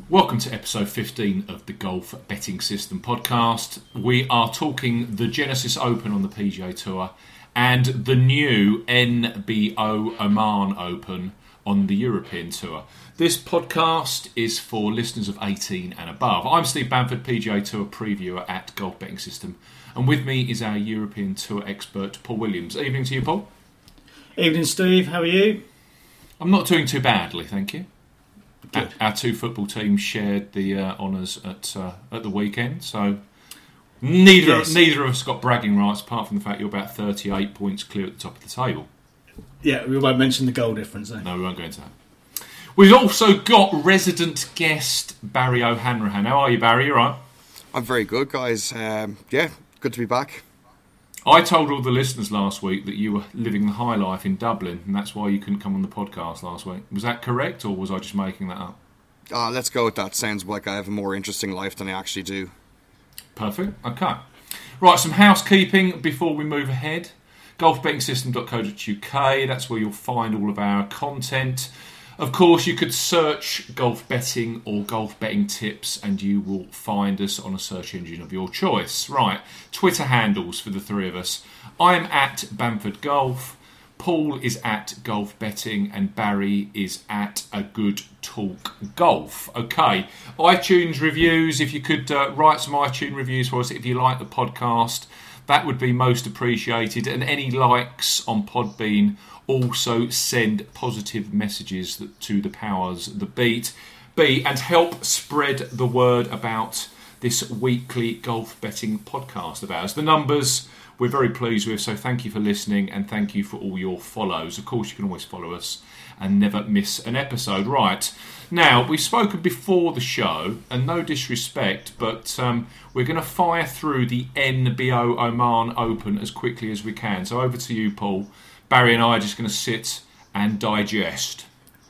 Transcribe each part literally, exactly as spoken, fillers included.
Welcome to episode fifteen of the Golf Betting System podcast. We are talking the Genesis Open on the P G A Tour and the new N B O Oman Open on the European Tour. This podcast is for listeners of eighteen and above. I'm Steve Bamford, P G A Tour previewer at Golf Betting System, and with me is our European Tour expert, Paul Williams. Evening to you, Paul. Evening, Steve. How are you? I'm not doing too badly, thank you. Good. Our two football teams shared the uh, honours at uh, at the weekend, so neither yes. neither of us got bragging rights, apart from the fact you're about thirty-eight points clear at the top of the table. Yeah, we won't mention the goal difference, though. No, we won't go into that. We've also got resident guest Barry O'Hanrahan. How are you, Barry? You all right? I'm very good, guys. Um, yeah, good to be back. I told all the listeners last week that you were living the high life in Dublin, and that's why you couldn't come on the podcast last week. Was that correct, or was I just making that up? Uh, let's go with that. Sounds like I have a more interesting life than I actually do. Perfect. Okay. Right, some housekeeping before we move ahead. golf betting system dot co dot uk. That's where you'll find all of our content. Of course, you could search golf betting or golf betting tips and you will find us on a search engine of your choice. Right, Twitter handles for the three of us. I'm at Bamford Golf, Paul is at Golf Betting, and Barry is at A Good Talk Golf. Okay, iTunes reviews. If you could uh, write some iTunes reviews for us if you like the podcast, that would be most appreciated. And any likes on Podbean also send positive messages to the powers that beat, be, and help spread the word about this weekly golf betting podcast of ours. The numbers we're very pleased with, so thank you for listening and thank you for all your follows. Of course, you can always follow us and never miss an episode. Right, now, we've spoken before the show, and no disrespect, but um, we're going to fire through the N B O Oman Open as quickly as we can. So over to you, Paul. Barry and I are just going to sit and digest.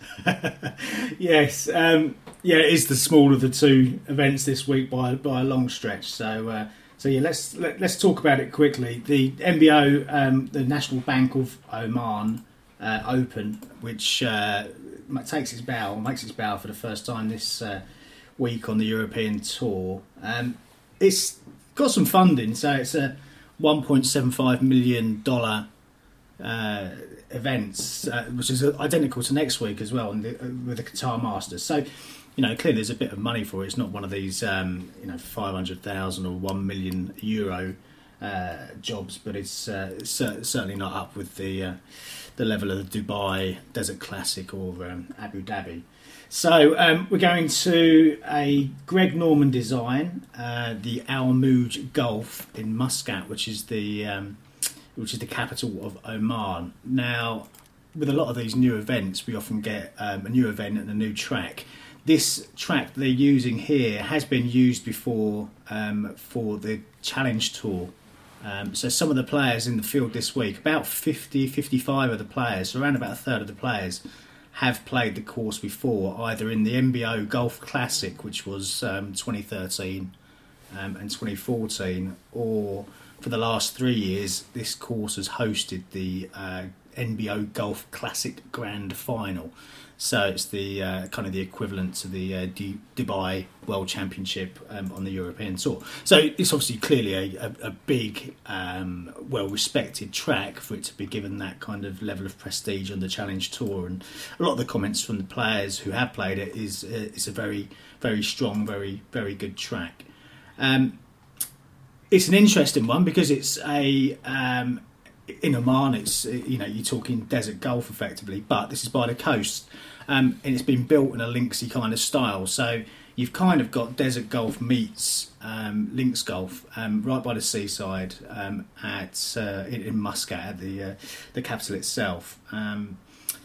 yes, um, yeah, it is the smaller of the two events this week by by a long stretch. So, uh, so yeah, let's let, let's talk about it quickly. The N B O, um, the National Bank of Oman uh, Open, which uh, takes its bow, makes its bow for the first time this uh, week on the European Tour. Um, it's got some funding, so it's a one point seven five million dollars. Uh, events, uh, which is identical to next week as well, and the, uh, with the Qatar Masters. So, you know, clearly there's a bit of money for it. It's not one of these, um, you know, five hundred thousand or one million euro uh, jobs, but it's, uh, it's certainly not up with the uh, the level of the Dubai Desert Classic or um, Abu Dhabi. So um, we're going to a Greg Norman design, uh, the Al Mouj Golf in Muscat, which is the um, which is the capital of Oman. Now, with a lot of these new events, we often get um, a new event and a new track. This track they're using here has been used before um, for the Challenge Tour. Um, so some of the players in the field this week, about fifty, fifty-five of the players, so around about a third of the players, have played the course before, either in the N B O Golf Classic, which was um, twenty thirteen um, and twenty fourteen, or for the last three years, this course has hosted the uh, N B O Golf Classic Grand Final. So it's the uh, kind of the equivalent to the uh, D- Dubai World Championship um, on the European Tour. So it's obviously clearly a, a, a big, um, well-respected track for it to be given that kind of level of prestige on the Challenge Tour. And a lot of the comments from the players who have played it is uh, it's a very, very strong, very, very good track. Um, It's an interesting one because it's a um, in Oman. It's you know you're talking desert golf effectively, but this is by the coast, um, and it's been built in a linksy kind of style. So you've kind of got desert golf meets um, links golf um, right by the seaside um, at uh, in, in Muscat, at the uh, the capital itself. Um,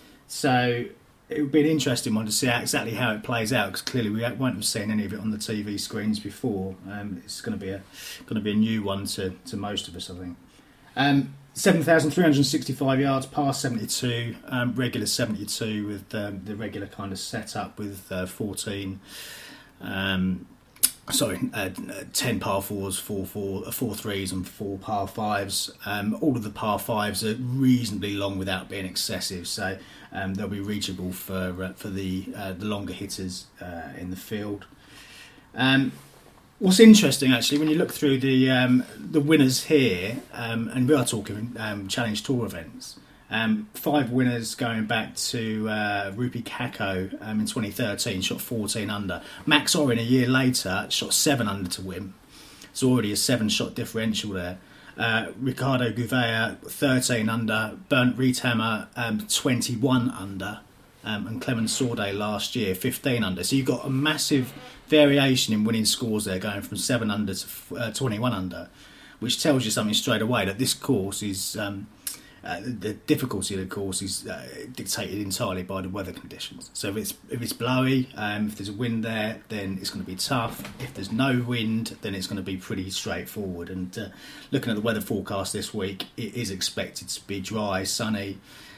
so it would be an interesting one to see how, exactly how it plays out, because clearly we won't have seen any of it on the T V screens before. Um, it's going to be a going to be a new one to, to most of us, I think. Um, seven thousand three hundred sixty-five yards, par seventy-two, um, regular seventy-two with um, the regular kind of setup with uh, fourteen um, sorry, uh, ten par fours, four four, four threes, and four par fives. Um, all of the par fives are reasonably long without being excessive, so um, they'll be reachable for uh, for the uh, the longer hitters uh, in the field. Um, what's interesting, actually, when you look through the um, the winners here, um, and we are talking um, Challenge Tour events. Um, five winners going back to uh, Rupi Kakko um, in twenty thirteen, shot fourteen under. Max Orin a year later shot seven under to win. It's already a seven-shot differential there. Uh, Ricardo Gouveia thirteen under. Bernd Riethammer um, twenty-one under. Um, and Clemens Sorday last year fifteen under. So you've got a massive variation in winning scores there, going from seven under to uh, twenty-one under, which tells you something straight away, that this course is... Um, Uh, the difficulty of the course is uh, dictated entirely by the weather conditions. So if it's if it's blowy, um, if there's a wind there, then it's going to be tough. If there's no wind, then it's going to be pretty straightforward. And uh, looking at the weather forecast this week, it is expected to be dry, sunny.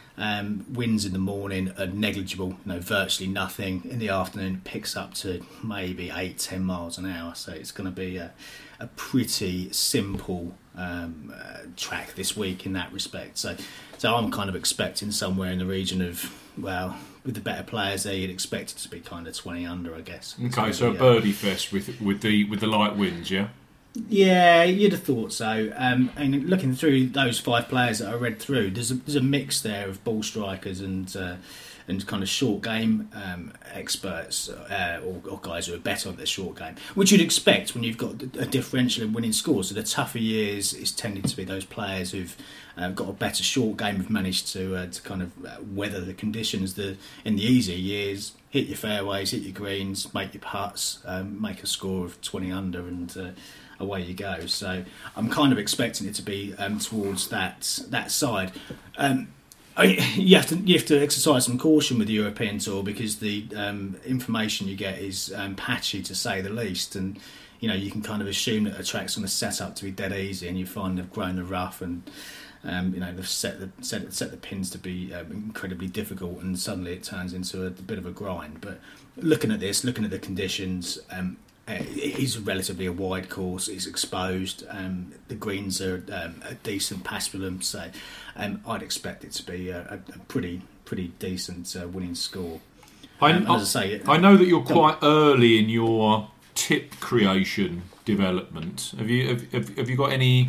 Um, winds in the morning are negligible, you know, virtually nothing. In the afternoon, it picks up to maybe eight, ten miles an hour. So it's going to be a, a pretty simple um, uh, track this week in that respect. So, so I'm kind of expecting somewhere in the region of, well, with the better players there, you'd expect it to be kind of twenty under, I guess. Okay, so so a birdie fest with with the with the light winds, yeah. Yeah, you'd have thought so. Um, and looking through those five players that I read through, there's a, there's a mix there of ball strikers and uh, and kind of short game um, experts uh, or, or guys who are better on their short game, which you'd expect when you've got a differential in winning scores. So the tougher years is tended to be those players who've uh, got a better short game, have managed to uh, to kind of uh, weather the conditions. The in the easier years, hit your fairways, hit your greens, make your putts, um, make a score of twenty under, and uh, away you go. So I'm kind of expecting it to be um, towards that that side. Um, I, you have to you have to exercise some caution with the European Tour, because the um, information you get is um, patchy, to say the least, and you know you can kind of assume that a track's going to set up to be dead easy, and you find they've grown the rough, and um, you know they've set the set, set the pins to be um, incredibly difficult, and suddenly it turns into a, a bit of a grind. But looking at this, looking at the conditions. Um, It is relatively a wide course. It's exposed. Um, the greens are um, a decent paspalum, so um, I'd expect it to be a, a pretty pretty decent uh, winning score. I, Um, as I say, I know that you're quite early in your tip creation development. Have you have, have, have you got any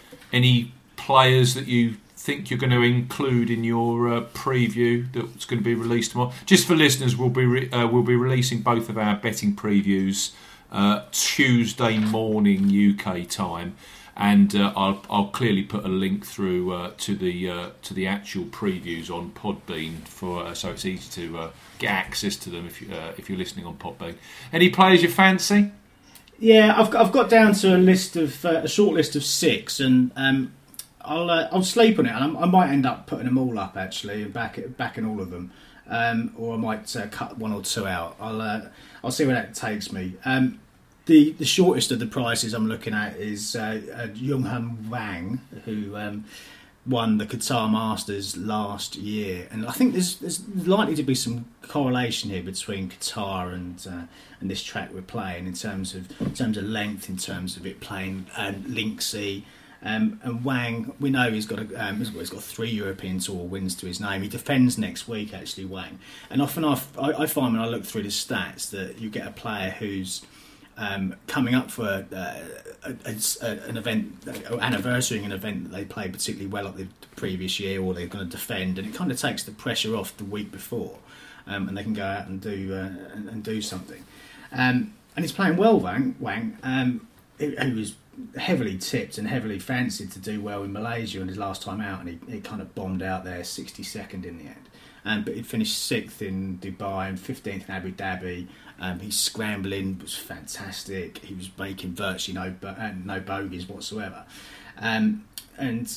any players that you think you're going to include in your uh, preview that's going to be released tomorrow? Just for listeners, we'll be re- uh, we'll be releasing both of our betting previews Uh, Tuesday morning U K time, and uh, I'll, I'll clearly put a link through uh, to the uh, to the actual previews on Podbean for uh, so it's easy to uh, get access to them if you uh, if you're listening on Podbean. Any players you fancy? Yeah, I've got, I've got down to a list of uh, a short list of six, and um, I'll uh, I'll sleep on it, and I'm, I might end up putting them all up actually, and back backing all of them, um, or I might uh, cut one or two out. I'll uh, I'll see where that takes me. Um, The the shortest of the prizes I'm looking at is uh, uh, Jung-Hwan Wang, who um, won the Qatar Masters last year, and I think there's there's likely to be some correlation here between Qatar and uh, and this track we're playing in terms of in terms of length, in terms of it playing um, linksy. Um, and Wang, we know he's got a, um, he's got three European Tour wins to his name. He defends next week, actually, Wang. And often I, I find when I look through the stats that you get a player who's Um, coming up for uh, a, a, an event, uh, anniversarying an event that they played particularly well at the previous year, or they're going to defend, and it kind of takes the pressure off the week before, um, and they can go out and do uh, and, and do something. Um, and he's playing well, Wang, Wang um, who was heavily tipped and heavily fancied to do well in Malaysia on his last time out, and he, he kind of bombed out there sixty-second in the end. Um, but he finished sixth in Dubai and fifteenth in Abu Dhabi. Um, his scrambling was fantastic. He was making virtually no uh, no bogeys whatsoever. Um, and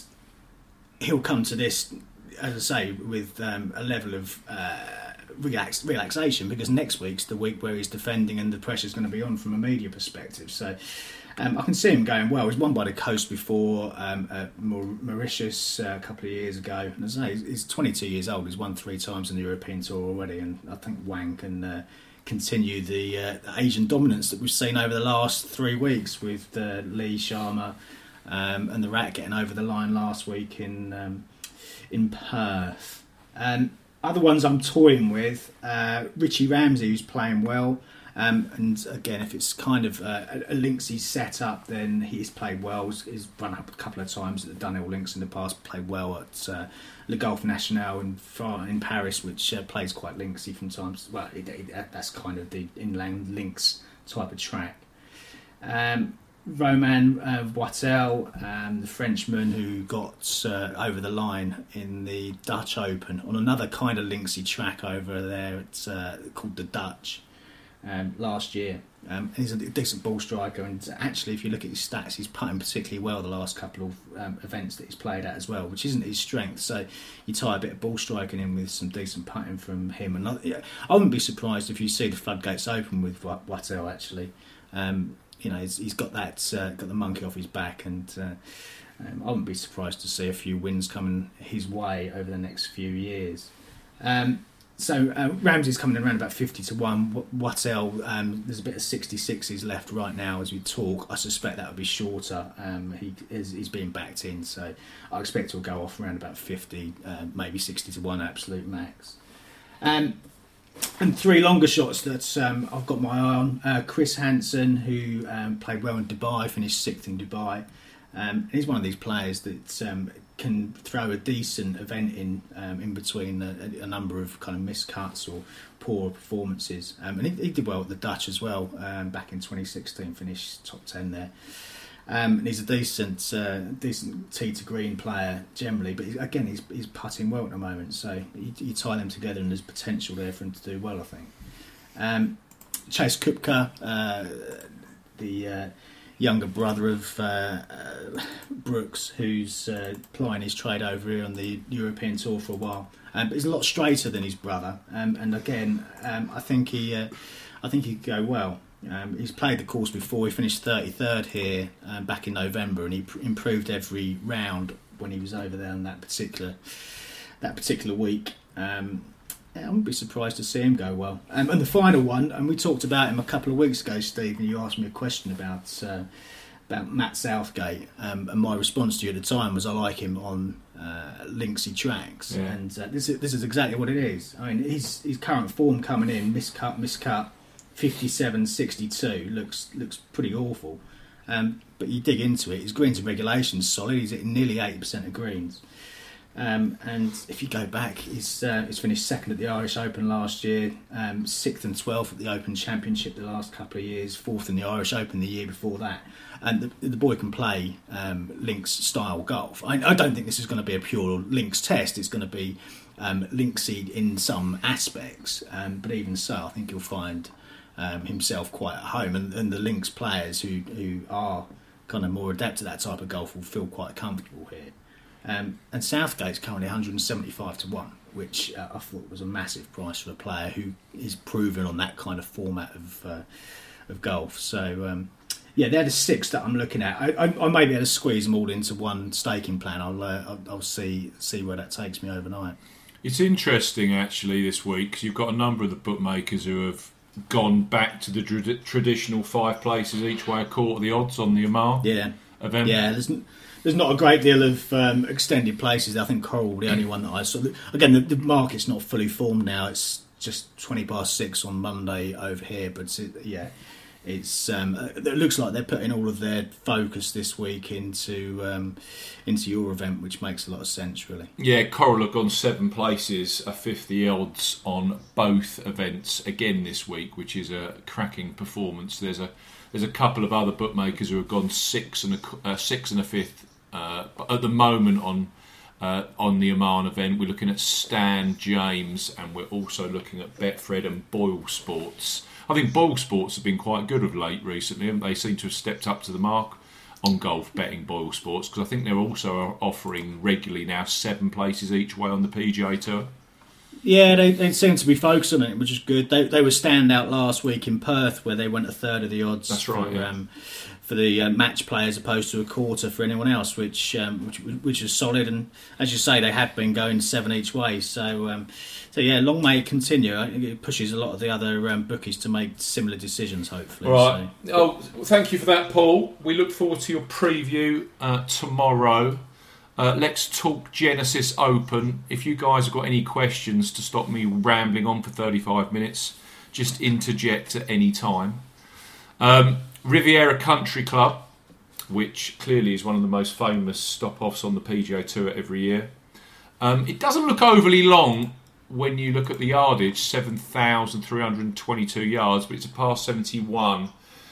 he'll come to this, as I say, with um, a level of uh, relax, relaxation, because next week's the week where he's defending and the pressure's going to be on from a media perspective. So um, I can see him going well. He's won by the coast before, um, at Mauritius uh, a couple of years ago. And as I say, he's twenty-two years old. He's won three times in the European Tour already, and I think Wang can... Uh, continue the, uh, the Asian dominance that we've seen over the last three weeks with uh, Lee Sharma um, and the Rat getting over the line last week in um, in Perth. Um, other ones I'm toying with, uh, Richie Ramsey, who's playing well. Um, and again, if it's kind of uh, a, a Linksy setup, then he's played well. He's, he's run up a couple of times at the Dunhill Links in the past, played well at uh, Le Golf National in, in Paris, which uh, plays quite Linksy from times. Well, it, it, that's kind of the inland links type of track. Um, Romain uh, Boitel, um, the Frenchman who got uh, over the line in the Dutch Open on another kind of Linksy track over there. It's uh, called the Dutch. Um, last year, um, he's a decent ball striker, and actually, if you look at his stats, he's putting particularly well the last couple of um, events that he's played at as well, which isn't his strength. So you tie a bit of ball striking in with some decent putting from him, and I, yeah, I wouldn't be surprised if you see the floodgates open with Boitel. Actually, um, you know, he's, he's got that uh, got the monkey off his back, and uh, um, I wouldn't be surprised to see a few wins coming his way over the next few years. Um, So uh, Ramsey's coming in around about fifty to one. Boitel, um, there's a bit of sixty-sixes left right now as we talk. I suspect that will be shorter. Um, he is he's being backed in, so I expect he'll go off around about fifty, uh, maybe sixty to one absolute max. Um, and three longer shots that um, I've got my eye on. Uh, Chris Hansen, who um, played well in Dubai, finished sixth in Dubai. Um, he's one of these players that um, can throw a decent event in um, in between a, a number of kind of miscuts or poor performances. Um, and he, he did well at the Dutch as well um, back in twenty sixteen, finished top ten there. Um, and he's a decent uh, decent tee to green player generally, but again, he's he's putting well at the moment. So you, you tie them together, and there's potential there for him to do well, I think. Um, Chase Koepka, uh, the uh, younger brother of uh, uh, Brooks, who's uh, plying his trade over here on the European Tour for a while. Um, but he's a lot straighter than his brother, um, and again, um, I think he, uh, I think he could go well. Um, he's played the course before. He finished thirty-third here um, back in November, and he pr- improved every round when he was over there on that particular that particular week. Um, I wouldn't be surprised to see him go well. Um, and the final one, and we talked about him a couple of weeks ago, Steve, and you asked me a question about uh, about Matt Southgate, um, and my response to you at the time was I like him on uh, Linksy tracks, yeah. and uh, this is this is exactly what it is. I mean, his his current form coming in, miscut, miscut, fifty-seven sixty-two looks looks pretty awful. Um, but you dig into it, his greens and regulations solid. He's at nearly eighty percent of greens. Um, and if you go back, he's, uh, he's finished second at the Irish Open last year, um, sixth and twelfth at the Open Championship the last couple of years, fourth in the Irish Open the year before that. And the, the boy can play um, links style golf. I, I don't think this is going to be a pure links test. It's going to be um, linksy in some aspects, um, but even so, I think he'll find um, himself quite at home. And, and the links players who who are kind of more adept to that type of golf will feel quite comfortable here. Um, and Southgate's currently one hundred seventy-five to one, which uh, I thought was a massive price for a player who is proven on that kind of format of uh, of golf. So, um, yeah, they're the six that I'm looking at. I, I, I may be able to squeeze them all into one staking plan. I'll uh, I'll, I'll see see where that takes me overnight. It's interesting, actually, this week, because you've got a number of the bookmakers who have gone back to the tra- traditional five places each way a quarter the odds on the Oman yeah. event. Yeah, there's... There's not a great deal of um, extended places. I think Coral, the only one that I saw. Again, the, the market's not fully formed now. It's just twenty past six on Monday over here. But it, yeah, it's um, it looks like they're putting all of their focus this week into um, into your event, which makes a lot of sense, really. Yeah, Coral have gone seven places, a fifty odds on both events again this week, which is a cracking performance. There's a there's a couple of other bookmakers who have gone six and a uh, six and a fifth. Uh, at the moment on uh, on the Oman event, we're looking at Stan James, and we're also looking at Betfred and Boyle Sports. I think Boyle Sports have been quite good of late recently, and they seem to have stepped up to the mark on golf betting, Boyle Sports, because I think they're also offering regularly now seven places each way on the P G A Tour. Yeah, they, they seem to be focused on it, which is good. They they were standout last week in Perth, where they went a third of the odds. That's right. For, yeah. um, for the uh, match play as opposed to a quarter for anyone else, which um, which which is solid. And as you say, they have been going seven each way. So um, so yeah, long may it continue. I think it pushes a lot of the other um, bookies to make similar decisions. Hopefully. Right. So. Oh, thank you for that, Paul. We look forward to your preview uh, tomorrow. Uh, let's talk Genesis Open. If you guys have got any questions to stop me rambling on for thirty-five minutes, just interject at any time. Um, Riviera Country Club, which clearly is one of the most famous stop-offs on the P G A Tour every year. Um, it doesn't look overly long when you look at the yardage, seven thousand three hundred twenty-two yards, but it's a par seventy-one.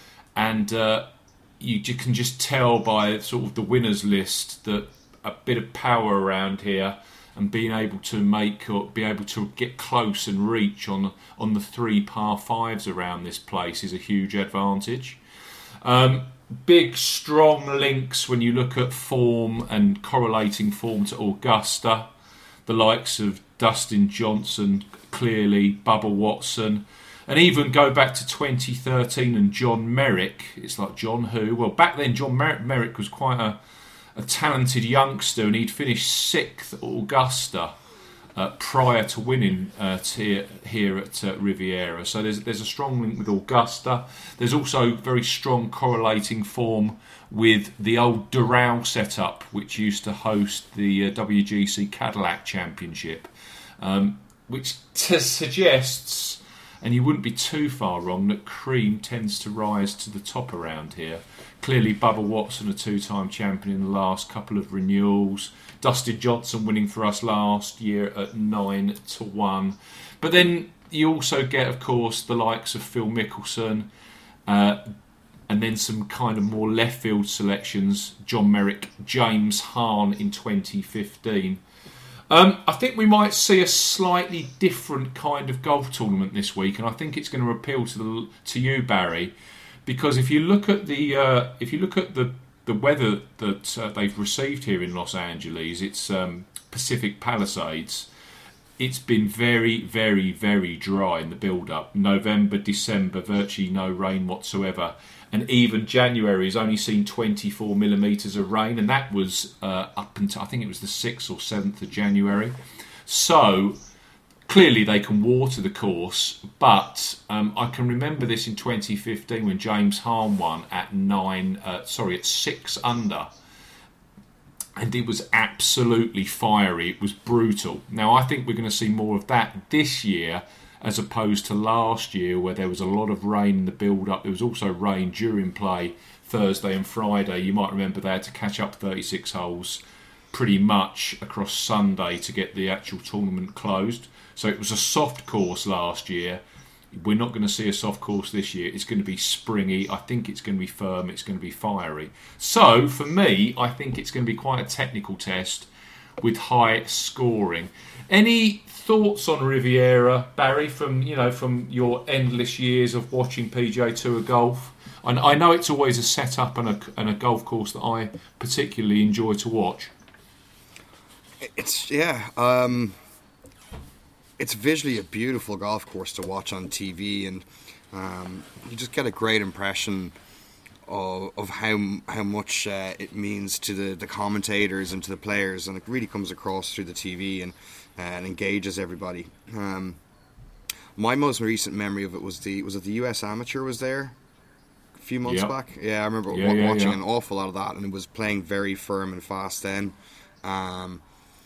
And uh, you, you can just tell by sort of the winners list that a bit of power around here and being able to make or be able to get close and reach on on the three par fives around this place is a huge advantage. Um, big strong links when you look at form and correlating form to Augusta, the likes of Dustin Johnson, clearly Bubba Watson, and even go back to twenty thirteen and John Merrick. It's like John who? Well, back then John Mer- Merrick was quite a a talented youngster, and he'd finished sixth at Augusta uh, prior to winning uh, t- here at uh, Riviera. So there's there's a strong link with Augusta. There's also very strong correlating form with the old Doral setup, which used to host the uh, W G C Cadillac Championship, um, which t- suggests, and you wouldn't be too far wrong, that cream tends to rise to the top around here. Clearly, Bubba Watson, a two-time champion in the last couple of renewals. Dustin Johnson winning for us last year at nine to one. But then you also get, of course, the likes of Phil Mickelson, uh, and then some kind of more left field selections. John Merrick, James Hahn in twenty fifteen. Um, I think we might see a slightly different kind of golf tournament this week, and I think it's going to appeal to the to you, Barry. Because if you look at the uh, if you look at the the weather that uh, they've received here in Los Angeles, it's um, Pacific Palisades. It's been very, very, very dry in the build-up. November, December, virtually no rain whatsoever, and even January has only seen twenty-four millimetres of rain, and that was uh, up until I think it was the sixth or seventh of January. So clearly they can water the course, but um, I can remember this in twenty fifteen when James Hahn won at nine, uh, sorry, at six under, and it was absolutely fiery. It was brutal. Now I think we're going to see more of that this year as opposed to last year, where there was a lot of rain in the build-up. There was also rain during play Thursday and Friday. You might remember they had to catch up thirty-six holes pretty much across Sunday to get the actual tournament closed. So it was a soft course last year. We're not going to see a soft course this year. It's going to be springy. I think it's going to be firm. It's going to be fiery. So for me, I think it's going to be quite a technical test with high scoring. Any thoughts on Riviera, Barry, from you know from your endless years of watching P G A Tour golf? And I know it's always a setup and a, and a golf course that I particularly enjoy to watch. It's yeah. Um... It's visually a beautiful golf course to watch on T V, and um, you just get a great impression of, of how how much uh, it means to the, the commentators and to the players, and it really comes across through the T V and, uh, and engages everybody. Um, my most recent memory of it was the was it the U S Amateur was there a few months yep. back. Yeah, I remember yeah, w- yeah, watching yeah. an awful lot of that, and it was playing very firm and fast then. Um,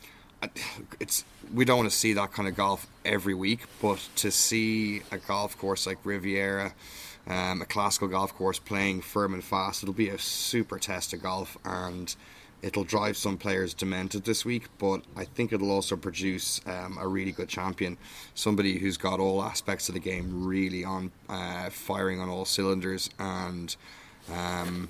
it's we don't want to see that kind of golf every week, but to see a golf course like Riviera, um, a classical golf course playing firm and fast, it'll be a super test of golf, and it'll drive some players demented this week, but I think it'll also produce um, a really good champion, somebody who's got all aspects of the game really on uh, firing on all cylinders, and um,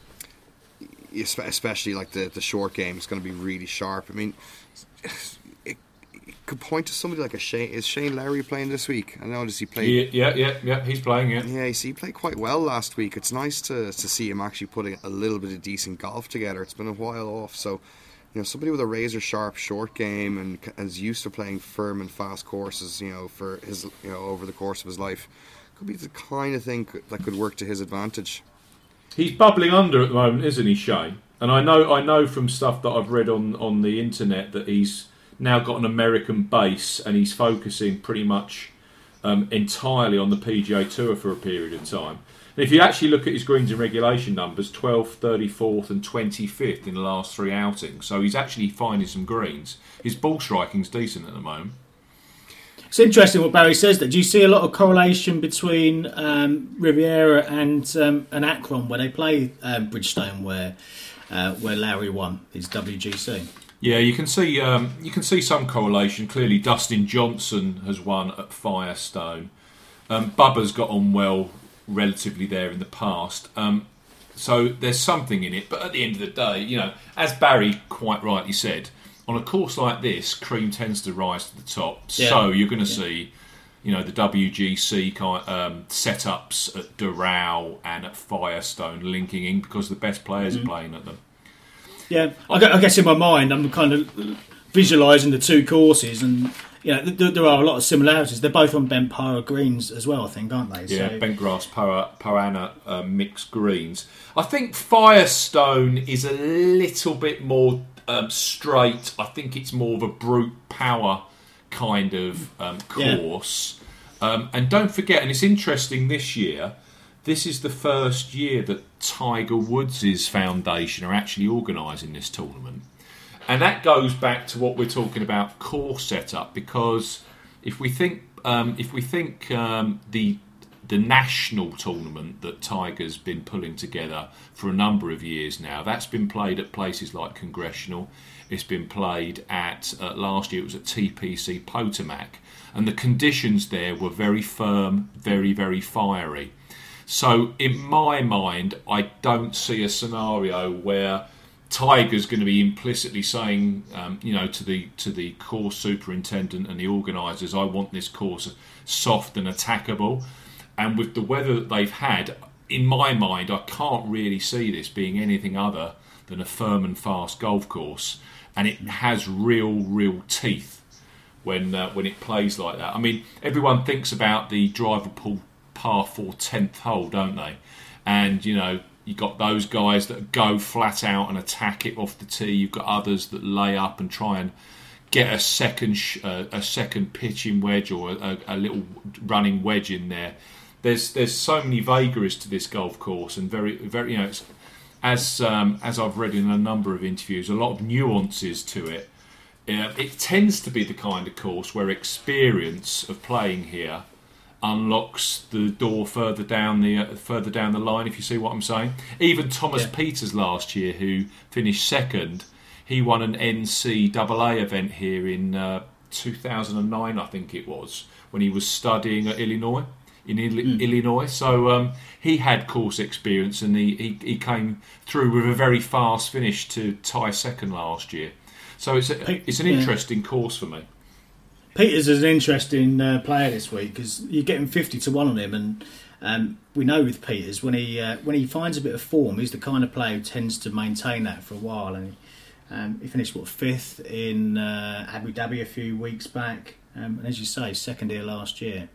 especially like the, the short game is going to be really sharp. I mean, it, it could point to somebody like a Shane. Is Shane Lowry playing this week? I noticed he played. Yeah, yeah, yeah, yeah. He's playing. Yeah, yeah. He played quite well last week. It's nice to to see him actually putting a little bit of decent golf together. It's been a while off, so you know, somebody with a razor sharp short game and c- is used to playing firm and fast courses, you know, for his, you know, over the course of his life, could be the kind of thing c- that could work to his advantage. He's bubbling under at the moment, isn't he, Shane? And I know, I know from stuff that I've read on, on the internet that he's now got an American base and he's focusing pretty much um, entirely on the P G A Tour for a period of time. And if you actually look at his greens and regulation numbers, twelfth, thirty-fourth and twenty-fifth in the last three outings. So he's actually finding some greens. His ball striking's decent at the moment. It's interesting what Barry says. That do you see a lot of correlation between um, Riviera and um, and Akron where they play um, Bridgestone, where uh, where Larry won his W G C? Yeah, you can see um, you can see some correlation. Clearly, Dustin Johnson has won at Firestone. Um, Bubba's got on well relatively there in the past. Um, so there's something in it. But at the end of the day, you know, as Barry quite rightly said, on a course like this, cream tends to rise to the top. Yeah. So you're going to Yeah. see, you know, the W G C kind um, setups at Doral and at Firestone linking in because the best players Mm-hmm. are playing at them. Yeah, I gu- I guess in my mind I'm kind of visualising the two courses, and you know th- there are a lot of similarities. They're both on Bent Para greens as well, I think, aren't they? Yeah, So, Bentgrass Para, Parana uh, mixed greens. I think Firestone is a little bit more um, straight. I think it's more of a brute power kind of um, course. Um, and don't forget, and it's interesting this year, this is the first year that Tiger Woods' foundation are actually organising this tournament. And that goes back to what we're talking about, course setup, because if we think um, if we think um, the the national tournament that Tiger's been pulling together for a number of years now, that's been played at places like Congressional. It's been played at, uh, last year it was at T P C Potomac. And the conditions there were very firm, very, very fiery. So in my mind, I don't see a scenario where Tiger's going to be implicitly saying, um, you know, to the to the course superintendent and the organisers, I want this course soft and attackable. And with the weather that they've had, in my mind, I can't really see this being anything other than a firm and fast golf course. And it has real, real teeth when uh, when it plays like that. I mean, everyone thinks about the driver pull par four tenth hole, don't they? And, you know, you've got those guys that go flat out and attack it off the tee. You've got others that lay up and try and get a second sh- uh, a second pitching wedge or a, a little running wedge in there. There's there's so many vagaries to this golf course, and very very you know it's, as um, as I've read in a number of interviews, a lot of nuances to it. Uh, it tends to be the kind of course where experience of playing here unlocks the door further down the uh, further down the line, if you see what I'm saying. Even Thomas Yeah. Peters last year, who finished second, he won an N C double A event here in uh, two thousand nine, I think it was, when he was studying at Illinois in Ill- Mm. Illinois. So um, he had course experience, and he, he he came through with a very fast finish to tie second last year. So it's a, it's an Yeah. interesting course for me. Peters is an interesting uh, player this week because you're getting fifty to one on him, and um, we know with Peters when he uh, when he finds a bit of form, he's the kind of player who tends to maintain that for a while. And um, he finished what fifth in uh, Abu Dhabi a few weeks back, um, and as you say, second here last year.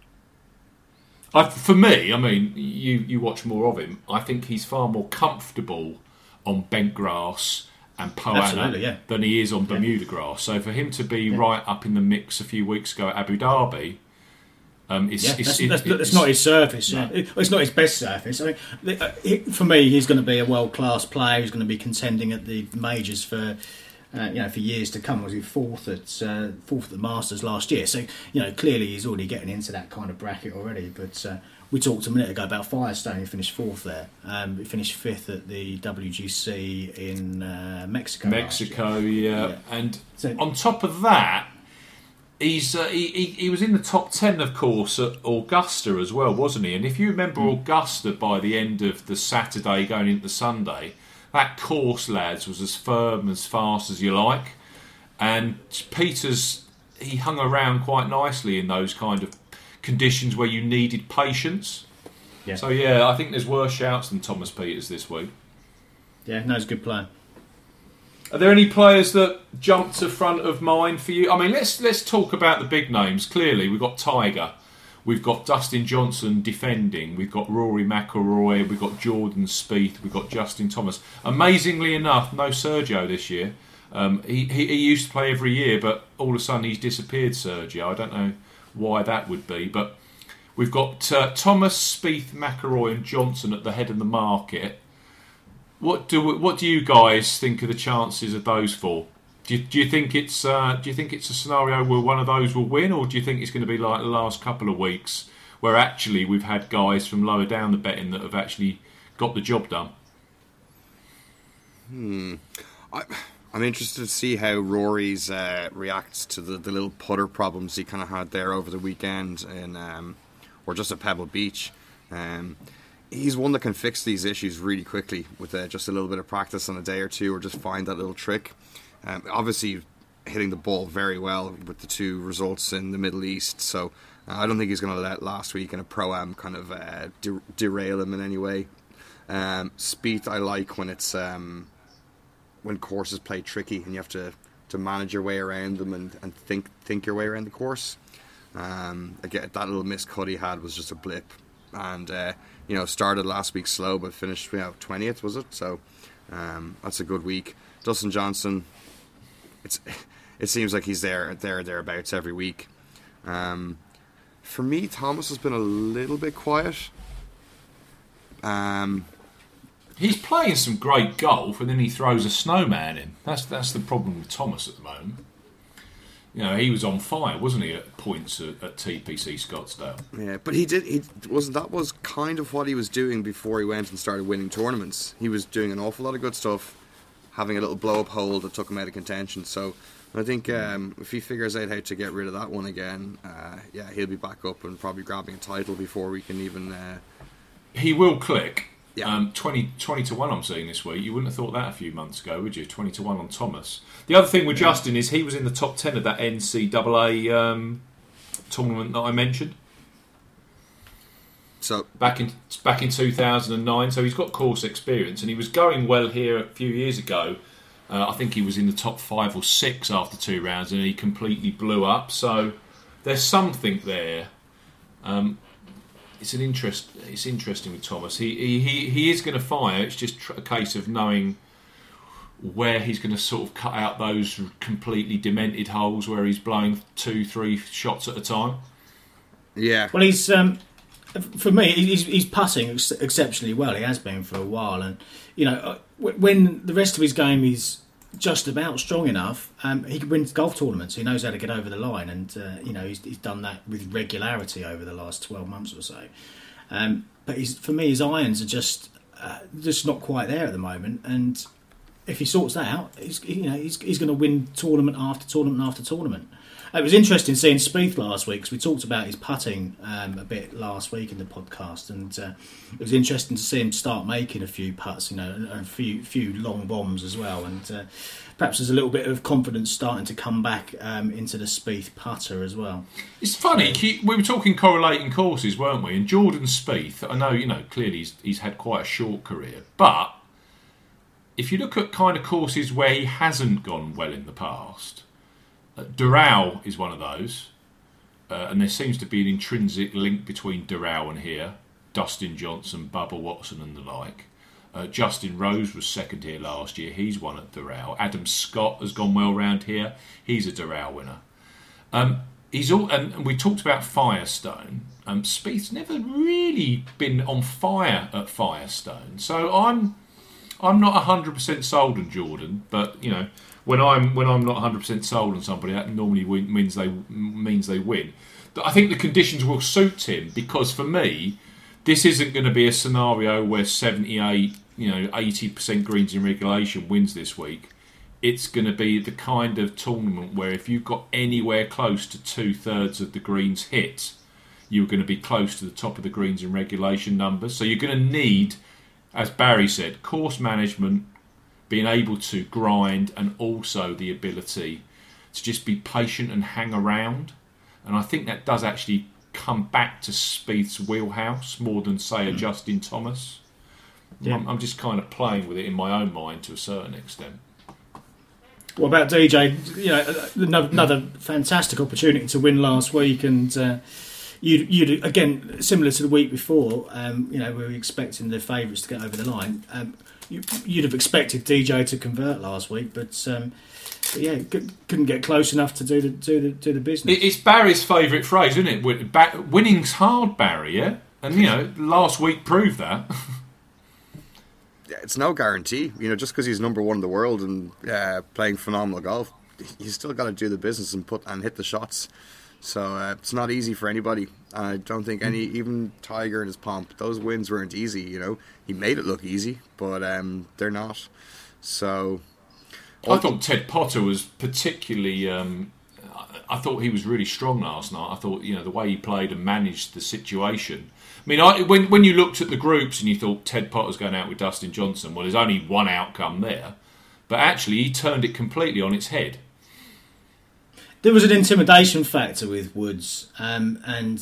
I, for me, I mean, you, you watch more of him. I think he's far more comfortable on bent grass and Poana Absolutely, yeah. than he is on Yeah. Bermuda grass. So for him to be Yeah. right up in the mix a few weeks ago at Abu Dhabi, um, it's, Yeah, it's, that's, it- that's, it's, that's not his surface. No. Yeah. It- it's not his best surface. I mean, uh, he- for me, he's going to be a world-class player. He's going to be contending at the majors for, uh, you know, for years to come. Was he fourth at uh, fourth at the Masters last year? So you know, clearly he's already getting into that kind of bracket already. But uh, we talked a minute ago about Firestone. He finished fourth there. Um, he finished fifth at the W G C in uh, Mexico. last year. Mexico, yeah. Yeah. And So- on top of that, he's uh, he, he he was in the top ten, of course, at Augusta as well, wasn't he? And if you remember Mm. Augusta by the end of the Saturday going into the Sunday, that course, lads, was as firm, as fast as you like. And Peters, he hung around quite nicely in those kind of conditions where you needed patience. Yeah. So, yeah, I think there's worse shouts than Thomas Peters this week. Yeah, no, he's a good player. Are there any players that jump to front of mind for you? I mean, let's let's talk about the big names. Clearly, we've got Tiger, we've got Dustin Johnson defending, we've got Rory McIlroy, we've got Jordan Spieth, we've got Justin Thomas. Amazingly enough, no Sergio this year. Um, he, he he used to play every year, but all of a sudden he's disappeared, Sergio. I don't know why that would be, but we've got uh, Thomas, Spieth, McIlroy and Johnson at the head of the market. What do what do you guys think of the chances of those four? Do you, do you think it's uh, do you think it's a scenario where one of those will win, or do you think it's going to be like the last couple of weeks where actually we've had guys from lower down the betting that have actually got the job done? Hmm. I, I'm interested to see how Rory's uh, reacts to the, the little putter problems he kind of had there over the weekend in um, or just at Pebble Beach. Um, He's one that can fix these issues really quickly with uh, just a little bit of practice on a day or two, or just find that little trick. Um, obviously, hitting the ball very well with the two results in the Middle East, so uh, I don't think he's going to let last week in a Pro-Am kind of uh, de- derail him in any way. Um, Spieth, I like when it's um, when courses play tricky and you have to, to manage your way around them and, and think think your way around the course. Um, again, that little miss cut he had was just a blip, and uh, you know, started last week slow but finished, you know, twentieth, was it? So um, that's a good week. Dustin Johnson, it's it seems like he's there, there, thereabouts every week. Um, for me, Thomas has been a little bit quiet. Um, He's playing some great golf, and then he throws a snowman in. That's that's the problem with Thomas at the moment. You know, he was on fire, wasn't he, at points at, at T P C Scottsdale? Yeah, but he did. He wasn't. That was kind of what he was doing before he went and started winning tournaments. He was doing an awful lot of good stuff, having a little blow up hole that took him out of contention. So I think um, if he figures out how to get rid of that one again, uh, yeah, he'll be back up and probably grabbing a title before we can even. Uh... He will click. Yeah. Um, twenty, twenty to one I'm seeing this week. You wouldn't have thought that a few months ago, would you? twenty to one on Thomas. The other thing with yeah. Justin is he was in the top ten of that N C double A um, tournament that I mentioned. So back in back in two thousand nine, so he's got course experience, and he was going well here a few years ago. Uh, I think he was in the top five or six after two rounds, and he completely blew up. So there's something there. Um, It's an interest. It's interesting with Thomas. He he he, he is going to fire. It's just a case of knowing where he's going to sort of cut out those completely demented holes where he's blowing two, three shots at a time. Yeah. Well, he's um, for me. He's he's putting ex- exceptionally well. He has been for a while, and you know when the rest of his game is just about strong enough, um, he can win golf tournaments. He knows how to get over the line, and uh, you know he's, he's done that with regularity over the last twelve months or so. Um, but he's, for me, his irons are just uh, just not quite there at the moment. And if he sorts that out, he's you know he's, he's going to win tournament after tournament after tournament. It was interesting seeing Spieth last week because we talked about his putting um, a bit last week in the podcast, and uh, it was interesting to see him start making a few putts, you know, and a few few long bombs as well. And uh, perhaps there's a little bit of confidence starting to come back um, into the Spieth putter as well. It's funny, we were talking correlating courses, weren't we? And Jordan Spieth, I know, you know, clearly he's, he's had quite a short career, but if you look at kind of courses where he hasn't gone well in the past. Uh, Doral is one of those, uh, and there seems to be an intrinsic link between Doral and here. Dustin Johnson, Bubba Watson, and the like. Uh, Justin Rose was second here last year. He's won at Doral. Adam Scott has gone well round here. He's a Doral winner. Um, he's all, and we talked about Firestone. Um, Spieth's never really been on fire at Firestone, so I'm I'm not one hundred percent sold on Jordan, but you know. When I'm when I'm not one hundred percent sold on somebody, that normally win, means they means they win. But I think the conditions will suit him because for me, this isn't going to be a scenario where seventy-eight, you know, eighty percent greens in regulation wins this week. It's going to be the kind of tournament where if you've got anywhere close to two thirds of the greens hit, you're going to be close to the top of the greens in regulation numbers. So you're going to need, as Barry said, course management. Being able to grind and also the ability to just be patient and hang around. And I think that does actually come back to Spieth's wheelhouse more than, say, a mm. Justin Thomas. Yeah. I'm, I'm just kind of playing with it in my own mind to a certain extent. What about D J? You know, another, another fantastic opportunity to win last week, and uh, you'd, you'd again similar to the week before. Um, you know, we were expecting the favourites to get over the line. Um, you, you'd have expected D J to convert last week, but, um, but yeah, couldn't get close enough to do the do the do the business. It's Barry's favourite phrase, isn't it? Winning's hard, Barry. Yeah, and you know, last week proved that. It's no guarantee, you know, just because he's number one in the world and uh, playing phenomenal golf, he's still got to do the business and put and hit the shots. So uh, it's not easy for anybody. I don't think any, even Tiger and his pomp, those wins weren't easy. You know, he made it look easy, but um, they're not. So I thought Ted Potter was particularly. Um, I thought he was really strong last night. I thought, you know, the way he played and managed the situation. I mean, I, when when you looked at the groups and you thought Ted Potter's going out with Dustin Johnson, well, there's only one outcome there. But actually, he turned it completely on its head. There was an intimidation factor with Woods. Um, and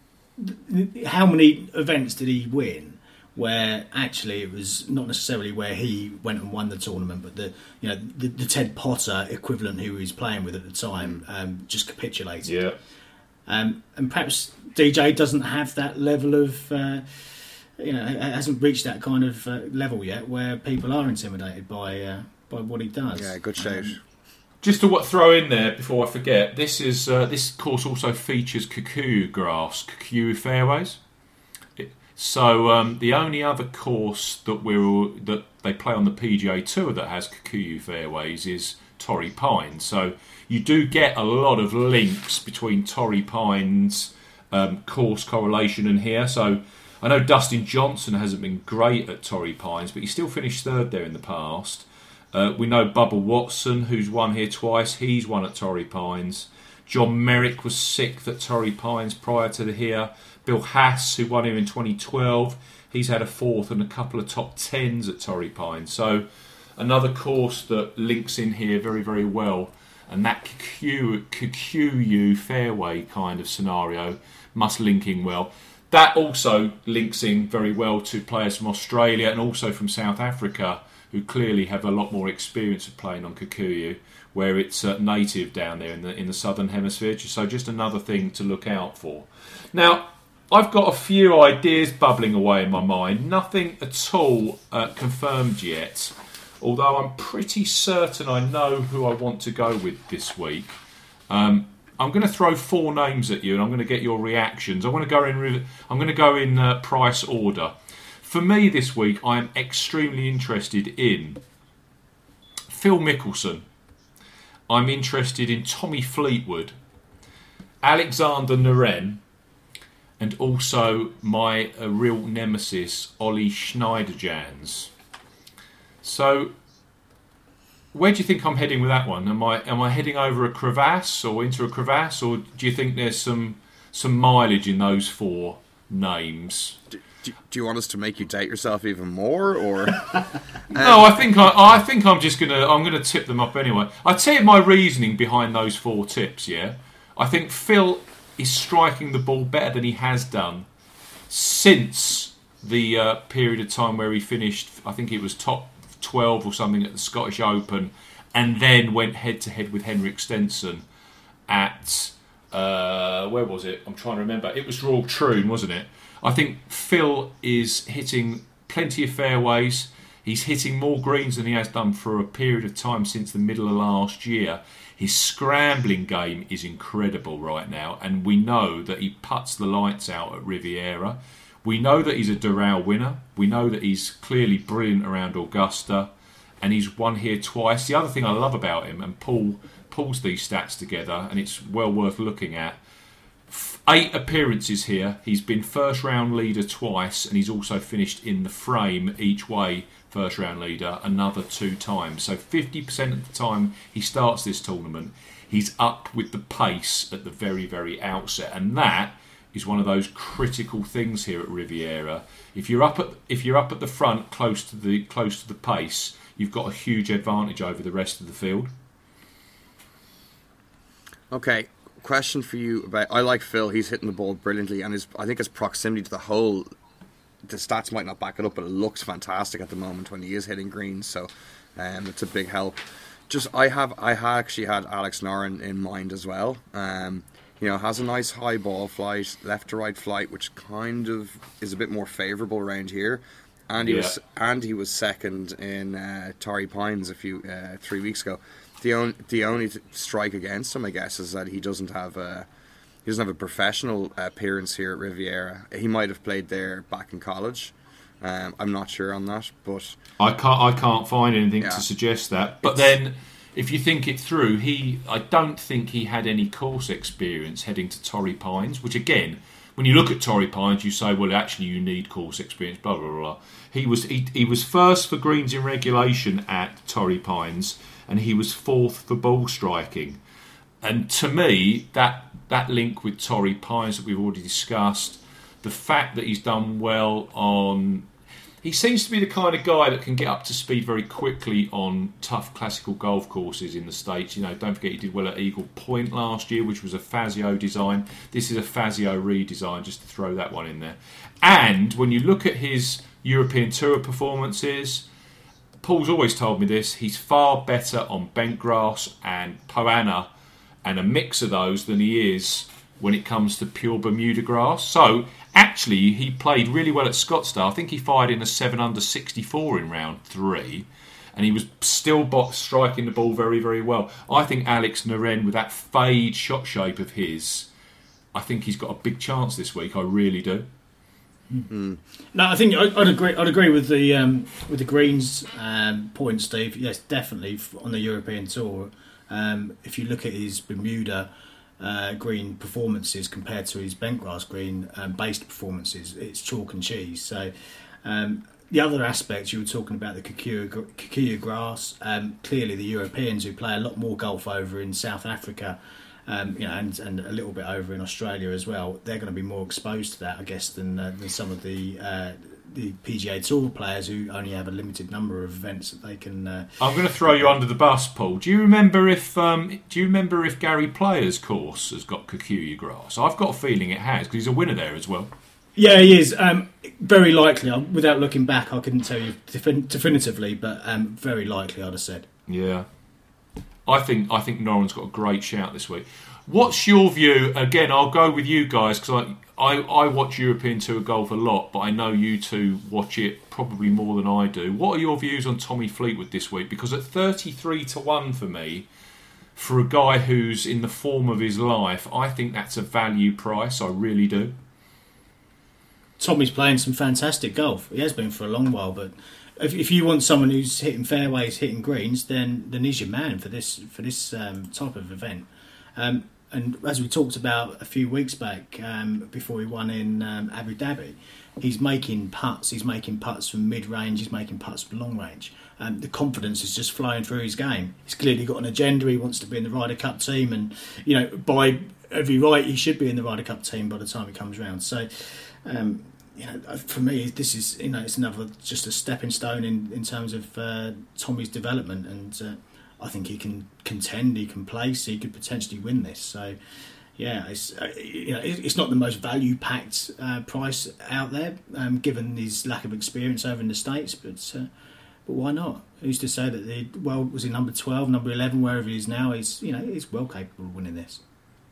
th- how many events did he win where actually it was not necessarily where he went and won the tournament, but the you know the, the Ted Potter equivalent who he was playing with at the time um, just capitulated. Yeah. Um, and perhaps D J doesn't have that level of, uh, you know, hasn't reached that kind of uh, level yet where people are intimidated by uh, by what he does. Yeah, good shout. Um, Just to what throw in there before I forget, this is uh, this course also features Kikuyu grass, Kikuyu fairways. It, so um, the only other course that we're that they play on the P G A Tour that has Kikuyu fairways is Torrey Pines. So you do get a lot of links between Torrey Pines um, course correlation and here. So I know Dustin Johnson hasn't been great at Torrey Pines, but he still finished third there in the past. Uh, we know Bubba Watson, who's won here twice. He's won at Torrey Pines. John Merrick was sixth at Torrey Pines prior to the here. Bill Haas, who won here in twenty twelve, he's had a fourth and a couple of top tens at Torrey Pines. So another course that links in here very, very well. And that Kikuyu, Kikuyu fairway kind of scenario must link in well. That also links in very well to players from Australia and also from South Africa, who clearly have a lot more experience of playing on Kikuyu, where it's uh, native down there in the in the southern hemisphere. So just another thing to look out for. Now, I've got a few ideas bubbling away in my mind. Nothing at all uh, confirmed yet, although I'm pretty certain I know who I want to go with this week. Um, I'm going to throw four names at you, and I'm going to get your reactions. I want to go in. I'm going to go in uh, price order. For me this week, I am extremely interested in Phil Mickelson. I'm interested in Tommy Fleetwood, Alexander Naren, and also my uh, real nemesis, Ollie Schneiderjans. So, where do you think I'm heading with that one? Am I am I heading over a crevasse or into a crevasse, or do you think there's some some mileage in those four names? Do, do, do you want us to make you doubt yourself even more, or? um, no, I think I, I think I'm just gonna I'm gonna tip them up anyway. I tell you my reasoning behind those four tips. Yeah, I think Phil is striking the ball better than he has done since the uh, period of time where he finished. I think it was top twelve or something at the Scottish Open, and then went head to head with Henrik Stenson at uh, where was it? I'm trying to remember. It was Royal Troon, wasn't it? I think Phil is hitting plenty of fairways. He's hitting more greens than he has done for a period of time since the middle of last year. His scrambling game is incredible right now, and we know that he puts the lights out at Riviera. We know that he's a Doral winner. We know that he's clearly brilliant around Augusta, and he's won here twice. The other thing I love about him, and Paul pulls these stats together, and it's well worth looking at, eight appearances here. He's been first round leader twice, and he's also finished in the frame each way first round leader another two times. So fifty percent of the time he starts this tournament, he's up with the pace at the very, very outset, and that is one of those critical things here at Riviera. If you're up at if you're up at the front, close to the close to the pace, you've got a huge advantage over the rest of the field. Okay, question for you about. I like Phil. He's hitting the ball brilliantly, and his I think his proximity to the hole. The stats might not back it up, but it looks fantastic at the moment when he is hitting greens. So, um, it's a big help. just I have I had actually had Alex Noren in mind as well. Um, you know, has a nice high ball flight, left to right flight, which kind of is a bit more favourable around here. And he Yeah. was and he was second in uh, Torrey Pines a few uh, three weeks ago. The only the only strike against him, I guess, is that he doesn't have a he doesn't have a professional appearance here at Riviera. He might have played there back in college. Um, I'm not sure on that, but I can't I can't find anything Yeah. to suggest that. But then, if you think it through, he I don't think he had any course experience heading to Torrey Pines. Which again, when you look at Torrey Pines, you say, well, actually, you need course experience. Blah blah blah. blah. He was he, he was first for greens in regulation at Torrey Pines, and he was fourth for ball striking. And to me, that that link with Torrey Pines that we've already discussed, the fact that he's done well on, he seems to be the kind of guy that can get up to speed very quickly on tough classical golf courses in the States. You know, don't forget he did well at Eagle Point last year, which was a Fazio design. This is a Fazio redesign, just to throw that one in there. And when you look at his European Tour performances, Paul's always told me this, he's far better on bent grass and Poana and a mix of those than he is when it comes to pure Bermuda grass. So actually he played really well at Scottsdale. I think he fired in a seven under sixty-four in round three, and he was still bot striking the ball very, very well. I think Alex Noren, with that fade shot shape of his, I think he's got a big chance this week. I really do. No, I think I'd I'd agree. I'd agree with the um, with the greens um, point, Steve. Yes, definitely f- on the European Tour. Um, if you look at his Bermuda uh, green performances compared to his bentgrass green um, based performances, it's chalk and cheese. So um, the other aspects you were talking about, the Kikuyu, Kikuyu grass. Um, clearly, the Europeans who play a lot more golf over in South Africa. Um, you know, and, and a little bit over in Australia as well. They're going to be more exposed to that, I guess, than uh, than some of the uh, the P G A Tour players who only have a limited number of events that they can. Uh, I'm going to throw you under the bus, Paul. Do you remember if um, Do you remember if Gary Player's course has got Kikuyu grass? I've got a feeling it has because he's a winner there as well. yeah, he is. Um, very likely. Without looking back, I couldn't tell you defin- definitively, but um, very likely, I'd have said. Yeah. I think I think Noren's got a great shout this week. What's your view? Again, I'll go with you guys because I, I, I watch European Tour golf a lot, but I know you two watch it probably more than I do. What are your views on Tommy Fleetwood this week? Because at thirty-three to one for me, for a guy who's in the form of his life, I think that's a value price. I really do. Tommy's playing some fantastic golf. He has been for a long while, but if, if you want someone who's hitting fairways, hitting greens, then then he's your man for this for this um, type of event. Um, and as we talked about a few weeks back, um, before he won in um, Abu Dhabi, he's making putts. He's making putts from mid-range. He's making putts from long range. Um, the confidence is just flowing through his game. He's clearly got an agenda. He wants to be in the Ryder Cup team, and you know, by every right, he should be in the Ryder Cup team by the time he comes round. So. Um, You know, for me, this is you know it's another just a stepping stone in, in terms of uh, Tommy's development, and uh, I think he can contend, he can place, he could potentially win this. So, yeah, it's uh, you know it's not the most value packed uh, price out there, um, given his lack of experience over in the States, but uh, but why not? Who's to say that the well was he number twelve, number eleven, wherever he is now? He's you know he's well capable of winning this.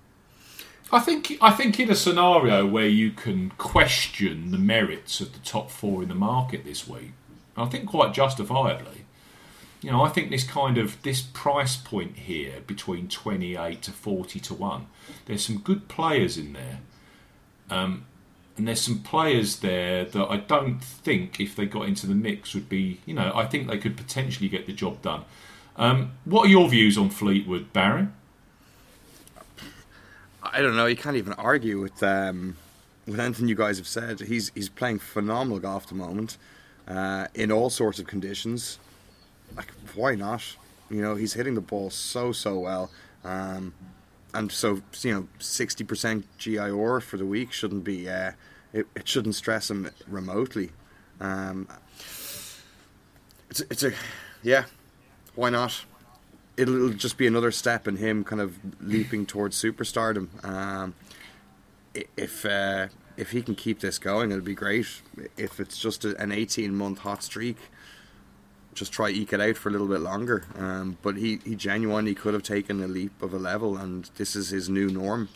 I think I think in a scenario where you can question the merits of the top four in the market this week, I think quite justifiably, you know, I think this kind of this price point here between twenty-eight to forty to one, there's some good players in there, um, and there's some players there that I don't think if they got into the mix would be, you know, I think they could potentially get the job done. Um, what are your views on Fleetwood, Barry? I don't know. You can't even argue with um, with anything you guys have said. He's he's playing phenomenal golf at the moment, uh, in all sorts of conditions. Like, why not? You know, he's hitting the ball so so well, um, and so you know, sixty percent G I R for the week shouldn't be. Uh, it, it shouldn't stress him remotely. Um, it's it's a yeah. Why not? It'll just be another step in him kind of leaping towards superstardom. Um, if uh, if he can keep this going, it'll be great. If it's just a, an eighteen-month hot streak, just try eke it out for a little bit longer. Um, but he, he genuinely could have taken a leap of a level, and this is his new norm.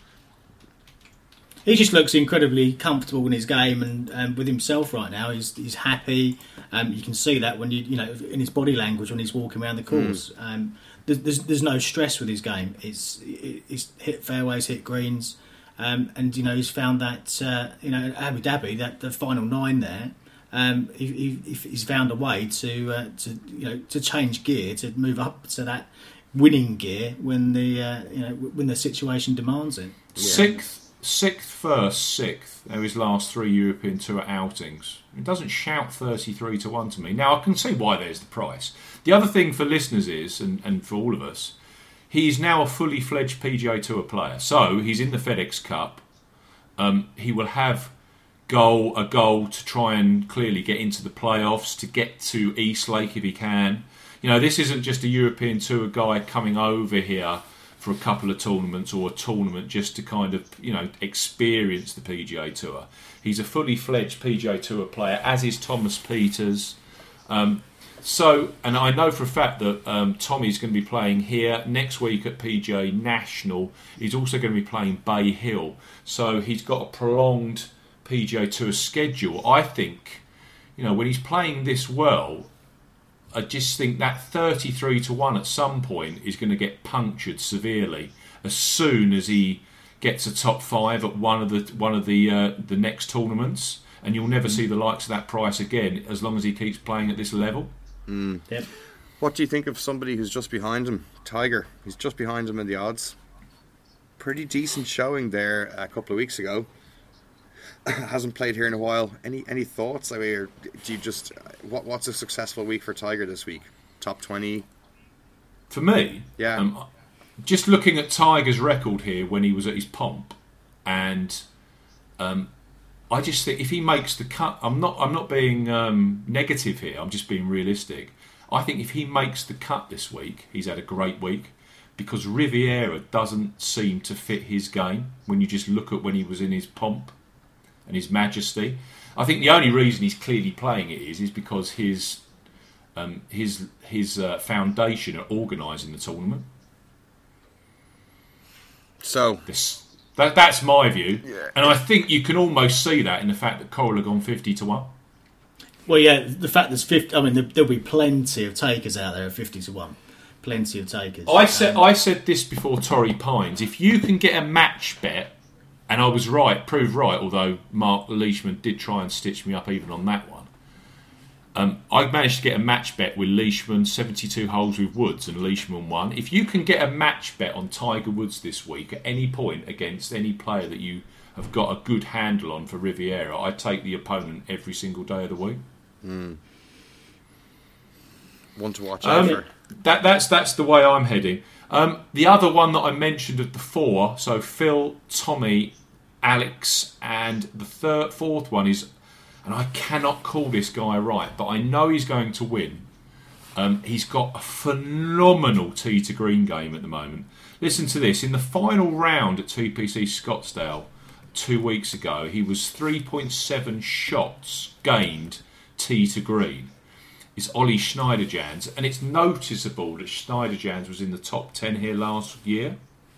He just looks incredibly comfortable in his game and, and with himself right now. He's he's happy. Um, you can see that when you you know in his body language when he's walking around the course. Mm. Um, there's, there's there's no stress with his game. It's it's hit fairways, hit greens, um, and you know he's found that uh, you know Abu Dhabi, that the final nine there. Um, he, he, he's found a way to uh, to you know to change gear, to move up to that winning gear when the uh, you know when the situation demands it. Yeah. Sixth. Sixth, first, sixth. They're his last three European Tour outings. It doesn't shout thirty-three to one to me. Now, I can see why there's the price. The other thing for listeners is, and, and for all of us, he's now a fully fledged P G A Tour player. So, he's in the FedEx Cup. Um, he will have goal a goal to try and clearly get into the playoffs, to get to Eastlake if he can. You know, this isn't just a European Tour guy coming over here for a couple of tournaments or a tournament just to kind of, you know, experience the P G A Tour. He's a fully fledged P G A Tour player, as is Thomas Pieters. Um, so, and I know for a fact that um, Tommy's going to be playing here next week at P G A National. He's also going to be playing Bay Hill. So he's got a prolonged P G A Tour schedule. I think, you know, when he's playing this well, I just think that thirty-three to one at some point is going to get punctured severely as soon as he gets a top five at one of the one of the uh, the next tournaments, and you'll never see the likes of that price again as long as he keeps playing at this level. Mm. Yep. What do you think of somebody who's just behind him, Tiger? He's just behind him in the odds. Pretty decent showing there a couple of weeks ago. Hasn't played here in a while. Any any thoughts? I mean, or do you just what what's a successful week for Tiger this week? Top twenty for me. Yeah. Um, just looking at Tiger's record here when he was at his pomp, and um, I just think if he makes the cut, I'm not I'm not being um, negative here. I'm just being realistic. I think if he makes the cut this week, he's had a great week, because Riviera doesn't seem to fit his game when you just look at when he was in his pomp and his majesty. I think the only reason he's clearly playing it is is because his um, his his uh, foundation are organising the tournament. So this, that that's my view, yeah. And I think you can almost see that in the fact that Coral have gone fifty to one. Well, yeah, the fact there's fifty. I mean, there'll be plenty of takers out there at fifty to one. Plenty of takers. I said um, I said this before Torrey Pines. If you can get a match bet. And I was right, proved right, although Mark Leishman did try and stitch me up even on that one. Um, I managed to get a match bet with Leishman, seventy-two holes with Woods, and Leishman won. If you can get a match bet on Tiger Woods this week at any point against any player that you have got a good handle on for Riviera, I take the opponent every single day of the week. Mm. One to watch um, out for. That, that's, that's the way I'm heading. Um, the other one that I mentioned of the four, so Phil, Tommy, Alex, and the third, fourth one is, and I cannot call this guy right, but I know he's going to win. Um, he's got a phenomenal tee to green game at the moment. Listen to this. In the final round at T P C Scottsdale two weeks ago, he was three point seven shots gained tee to green. It's Ollie Schneiderjans, and it's noticeable that Schneiderjans was in the top ten here last year.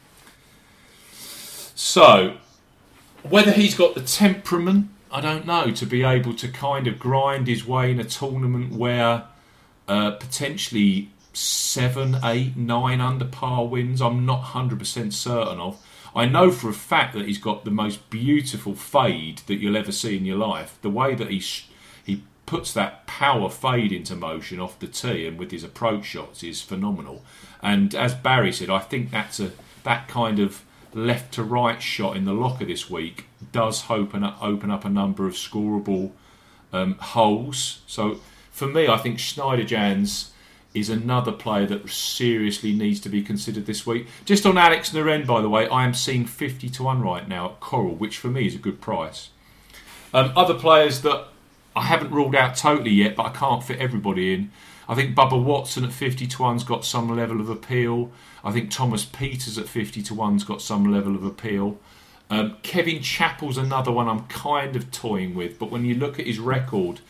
So, whether he's got the temperament, I don't know, to be able to kind of grind his way in a tournament where uh, potentially seven, eight, nine under par wins, I'm not one hundred percent certain of. I know for a fact that he's got the most beautiful fade that you'll ever see in your life. The way that he sh- he puts that power fade into motion off the tee and with his approach shots is phenomenal. And as Barry said, I think that's a that kind of left to right shot in the locker this week does open up, open up a number of scoreable um, holes. So for me, I think Schneiderjans is another player that seriously needs to be considered this week. Just on Alex Naren, by the way, I am seeing fifty to one right now at Coral, which for me is a good price. Um, other players that I haven't ruled out totally yet, but I can't fit everybody in. I think Bubba Watson at fifty to one's got some level of appeal. I think Thomas Pieters at fifty to one's got some level of appeal. Um, Kevin Chappell's another one I'm kind of toying with, but when you look at his record,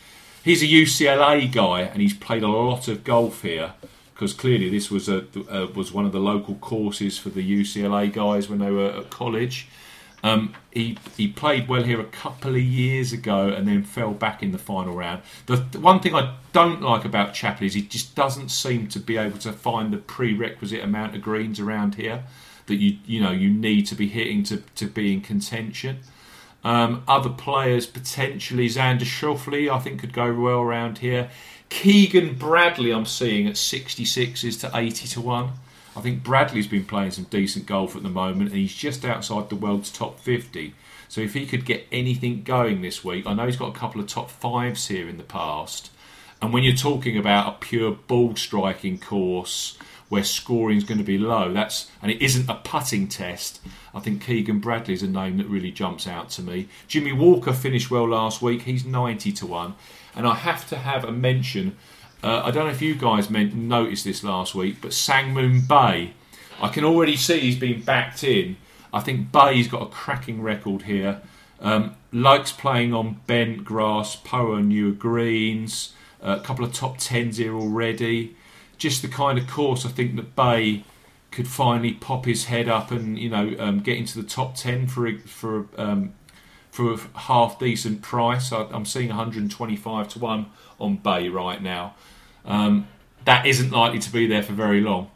he's a U C L A guy, and he's played a lot of golf here because clearly this was a uh, was one of the local courses for the U C L A guys when they were at college. Um, he he played well here a couple of years ago and then fell back in the final round. The, the one thing I don't like about Chappell is he just doesn't seem to be able to find the prerequisite amount of greens around here that you you know you need to be hitting to, to be in contention. Um, other players potentially Xander Schauffele I think could go well around here. Keegan Bradley I'm seeing at sixty-sixes to eighty to one. I think Bradley's been playing some decent golf at the moment and he's just outside the world's top fifty. So if he could get anything going this week, I know he's got a couple of top fives here in the past. And when you're talking about a pure ball striking course where scoring's going to be low, that's and it isn't a putting test, I think Keegan Bradley's a name that really jumps out to me. Jimmy Walker finished well last week, he's ninety to one. And I have to have a mention. Uh, I don't know if you guys meant, noticed this last week, but Sangmoon Bae, I can already see he's been backed in. I think Bae's got a cracking record here. Um, likes playing on bent grass, Poa newer greens, uh, a couple of top tens here already. Just the kind of course I think that Bae could finally pop his head up and you know um, get into the top ten for a, for um, for a half decent price. I, I'm seeing one hundred twenty-five to one on Bae right now. Um, that isn't likely to be there for very long.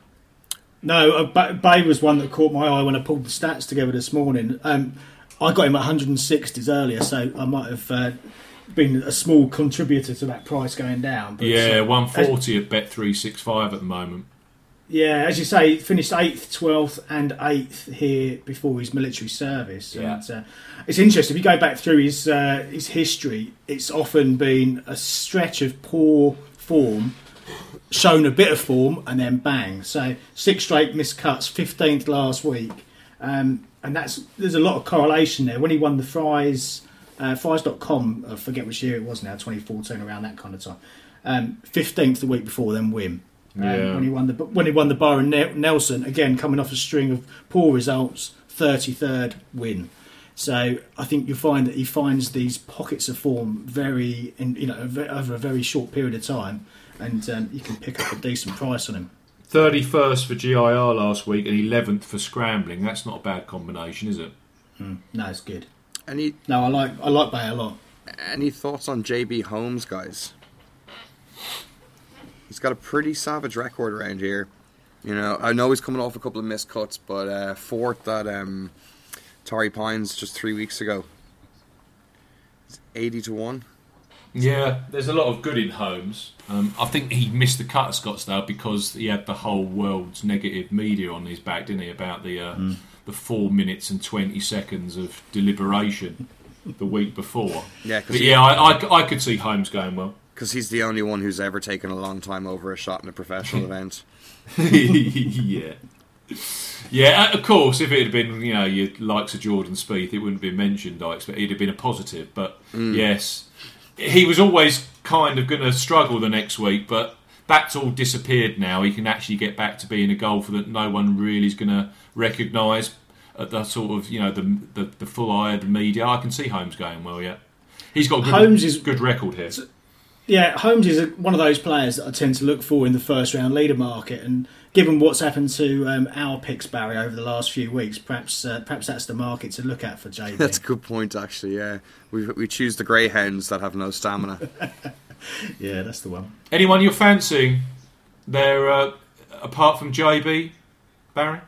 No, uh, Bae was one that caught my eye when I pulled the stats together this morning. Um, I got him at one hundred sixties earlier, so I might have uh, been a small contributor to that price going down. But, yeah, uh, one forty as, at Bet three sixty-five at the moment. Yeah, as you say, he finished eighth, twelfth and eighth here before his military service. Yeah. And, uh, it's interesting, if you go back through his, uh, his history, it's often been a stretch of poor form, shown a bit of form, and then bang. So six straight missed cuts, fifteenth last week. Um, and that's there's a lot of correlation there. When he won the Fries, uh, Fries dot com, I forget which year it was now, twenty fourteen, around that kind of time. Um, fifteenth the week before, then Wim. Um, yeah. When he won the when he won the Byron Nelson, again coming off a string of poor results, thirty-third win. So I think you'll find that he finds these pockets of form very, in, you know, over a very short period of time, and um, you can pick up a decent price on him. thirty-first for G I R last week and eleventh for scrambling. That's not a bad combination, is it? Mm, no, it's good. Any No, I like I like Bae a lot. any thoughts on J B Holmes, guys? He's got a pretty savage record around here. You know, I know he's coming off a couple of missed cuts, but uh, fourth at um, Torrey Pines just three weeks ago. It's eighty to one. Yeah, there's a lot of good in Holmes. Um, I think he missed the cut at Scottsdale because he had the whole world's negative media on his back, didn't he? About the uh, mm. the four minutes and twenty seconds of deliberation the week before. Yeah, but yeah, I, I, I could see Holmes going well. Because he's the only one who's ever taken a long time over a shot in a professional event. yeah. Yeah, of course, if it had been, you know, your likes of Jordan Spieth, it wouldn't have been mentioned, I expect. It'd have been a positive. But, mm. yes, he was always kind of going to struggle the next week, but that's all disappeared now. He can actually get back to being a golfer that no one really is going to recognise at the sort of, you know, the, the the full eye of the media. I can see Holmes going well, yeah. He's got a good, Holmes is, good record here. Yeah, Holmes is a, one of those players that I tend to look for in the first round leader market, and given what's happened to um, our picks, Barry, over the last few weeks, perhaps uh, perhaps that's the market to look at for J B. That's a good point, actually. Yeah, we we choose the greyhounds that have no stamina. Yeah, that's the one. Anyone you're fancying there uh, apart from J B, Barry?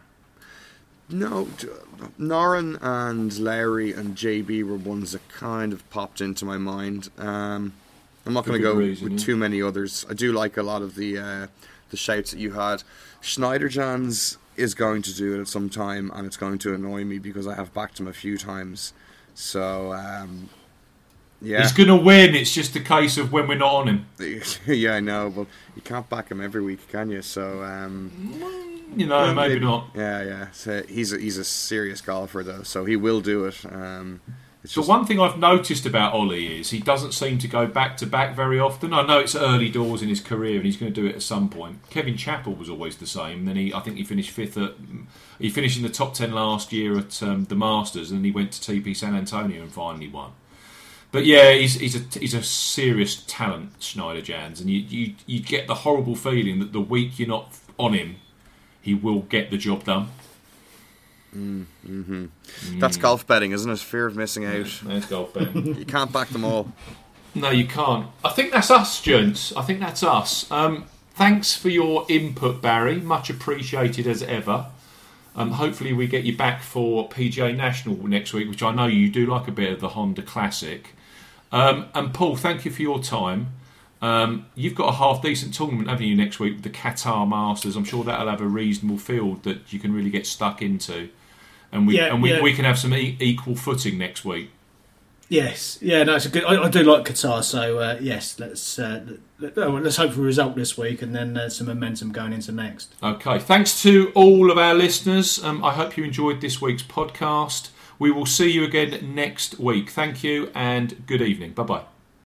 No, Noren and Lowry and J B were ones that kind of popped into my mind. Um, I'm not going to go reason, with yeah. too many others. I do like a lot of the uh, the shouts that you had. Schneiderjans is going to do it at some time, and it's going to annoy me because I have backed him a few times. So, um, yeah. He's going to win. It's just a case of when we're not on him. Yeah, I know, but you can't back him every week, can you? So, um, you know, well, maybe maybe not. Yeah, yeah. So he's a, he's a serious golfer, though, so he will do it. Um, It's so just... one thing I've noticed about Ollie is he doesn't seem to go back to back very often. I know it's early doors in his career and he's going to do it at some point. Kevin Chappell was always the same. Then he, I think he finished fifth at, he finished in the top ten last year at um, the Masters, and then he went to T P San Antonio and finally won. But yeah, he's he's a he's a serious talent, Schneider Jans, and you you you get the horrible feeling that the week you're not on him, he will get the job done. Mm, mm-hmm. mm. That's golf betting, isn't it? Fear of missing out. Yeah, that's golf betting. You can't back them all. No, you can't. I think that's us, gents. I think that's us. Um, thanks for your input, Barry. Much appreciated as ever. Um, hopefully we get you back for P G A National next week, which I know you do like a bit of the Honda Classic. Um, and Paul, thank you for your time. Um, you've got a half-decent tournament, haven't you, next week with the Qatar Masters. I'm sure that'll have a reasonable field that you can really get stuck into. And we yeah, and we, yeah. we can have some e- equal footing next week. Yes, yeah, no, it's a good. I, I do like Qatar, so uh, yes, let's uh, let, let's hope for a result this week, and then uh, some momentum going into next. Okay, thanks to all of our listeners. Um, I hope you enjoyed this week's podcast. We will see you again next week. Thank you, and good evening. Bye bye.